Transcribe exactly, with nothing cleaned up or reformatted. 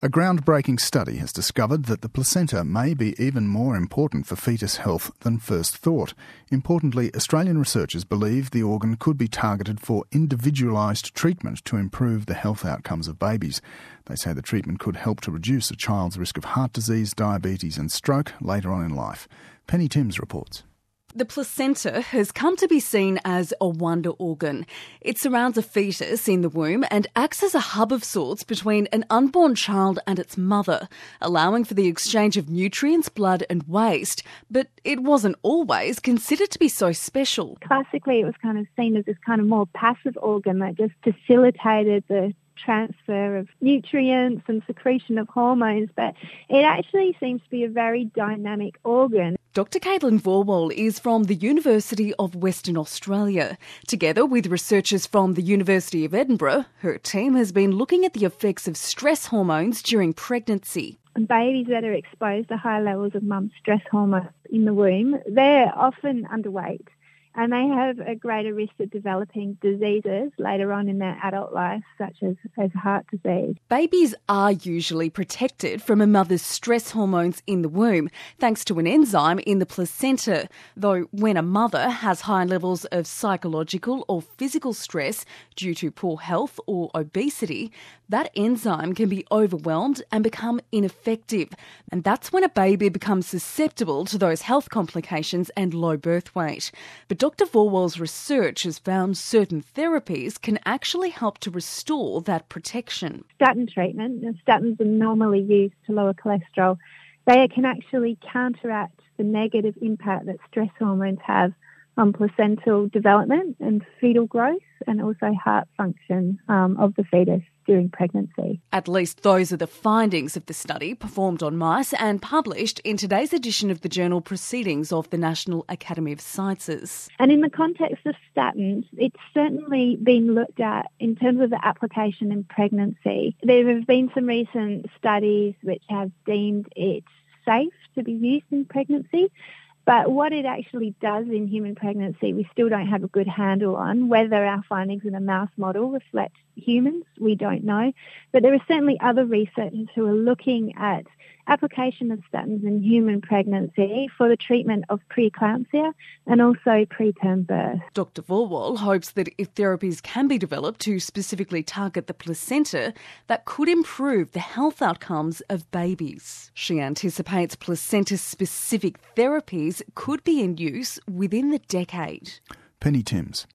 A groundbreaking study has discovered that the placenta may be even more important for fetus health than first thought. Importantly, Australian researchers believe the organ could be targeted for individualised treatment to improve the health outcomes of babies. They say the treatment could help to reduce a child's risk of heart disease, diabetes and stroke later on in life. Penny Timms reports. The placenta has come to be seen as a wonder organ. It surrounds a fetus in the womb and acts as a hub of sorts between an unborn child and its mother, allowing for the exchange of nutrients, blood and waste. But it wasn't always considered to be so special. Classically, it was kind of seen as this kind of more passive organ that just facilitated the transfer of nutrients and secretion of hormones, but it actually seems to be a very dynamic organ. Doctor Caitlin Vorwal is from the University of Western Australia. Together with researchers from the University of Edinburgh, her team has been looking at the effects of stress hormones during pregnancy. And babies that are exposed to high levels of mum's stress hormones in the womb, they're often underweight. And they have a greater risk of developing diseases later on in their adult life, such as, as heart disease. Babies are usually protected from a mother's stress hormones in the womb, thanks to an enzyme in the placenta. Though when a mother has high levels of psychological or physical stress due to poor health or obesity, that enzyme can be overwhelmed and become ineffective. And that's when a baby becomes susceptible to those health complications and low birth weight. But Doctor Vorwal's research has found certain therapies can actually help to restore that protection. Statin treatment, statins are normally used to lower cholesterol. They can actually counteract the negative impact that stress hormones have on placental development and fetal growth and also heart function um, of the fetus during pregnancy. At least those are the findings of the study performed on mice and published in today's edition of the journal Proceedings of the National Academy of Sciences. And in the context of statins, it's certainly been looked at in terms of the application in pregnancy. There have been some recent studies which have deemed it safe to be used in pregnancy. But what it actually does in human pregnancy, we still don't have a good handle on. Whether our findings in a mouse model reflect humans, we don't know. But there are certainly other researchers who are looking at application of statins in human pregnancy for the treatment of preeclampsia and also preterm birth. Doctor Vorwal hopes that if therapies can be developed to specifically target the placenta, that could improve the health outcomes of babies. She anticipates placenta-specific therapies could be in use within the decade. Penny Timms.